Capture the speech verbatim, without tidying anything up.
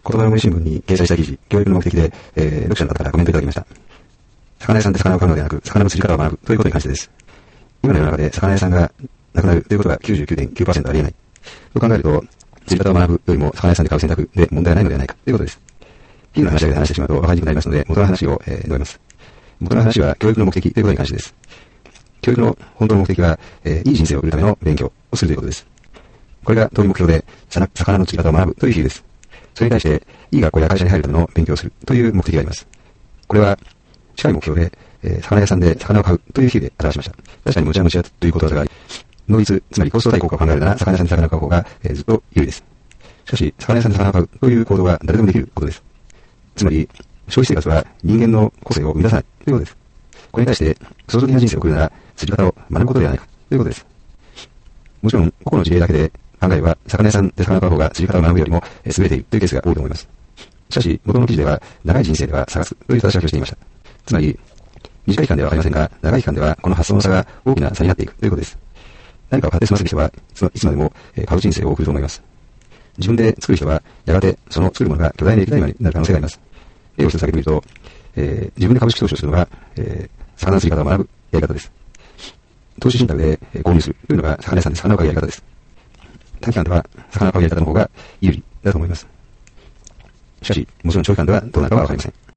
言葉の森新聞に掲載した記事、教育の目的で、えー、読者の方からコメントいただきました。魚屋さんで魚を買うのではなく、魚の釣り方を学ぶということに関してです。今の世の中で魚屋さんがなくなるということは きゅうじゅうきゅうてんきゅうパーセント ありえない。と考えると、釣り方を学ぶよりも魚屋さんで買う選択で問題はないのではないかということです。比喩の話だけで話してしまうと分かりにくくなりますので、元の話を、えー、述べます。元の話は教育の目的ということに関してです。教育の本当の目的は、えー、いい人生を送るための勉強をするということです。これが当時目標で、魚の釣り方を学ぶという比喩です。それに対して、いい学校や会社に入るための勉強をするという目的があります。これは、近い目標で、えー、魚屋さんで魚を買うという比喩で表しました。確かにむちゃむちゃということわざがあり、能率、つまりコスト対効果を考えるなら、魚屋さんで魚を買う方が、えー、ずっと有利です。しかし、魚屋さんで魚を買うという行動は誰でもできることです。つまり、消費生活は人間の個性を生み出さないということです。これに対して、創造的な人生を送るなら、釣り方を学ぶことではないかということです。もちろん、個々の事例だけで考えれば、魚屋さんで魚を買う方が釣り方を学ぶよりも、えー、優れているというケースが多いと思います。しかし、元の記事では、長い人生では探すという正し書きをしていました。つまり、短い期間ではわかりませんが、長い期間ではこの発想の差が大きな差になっていくということです。何かを買って済ませる人は、いつまでも買う人生を送ると思います。自分で作る人は、やがてその作るものが巨大な液体になる可能性があります。例を一つ挙げてみると、えー、自分で株式投資をするのが、えー、魚の釣り方を学ぶやり方です。投資信託で購入するというのが魚屋さんで魚を買うやり方です。短期間では魚を買うやり方の方が有利だと思います。しかし、もちろん長期間ではどうなるかはわかりません。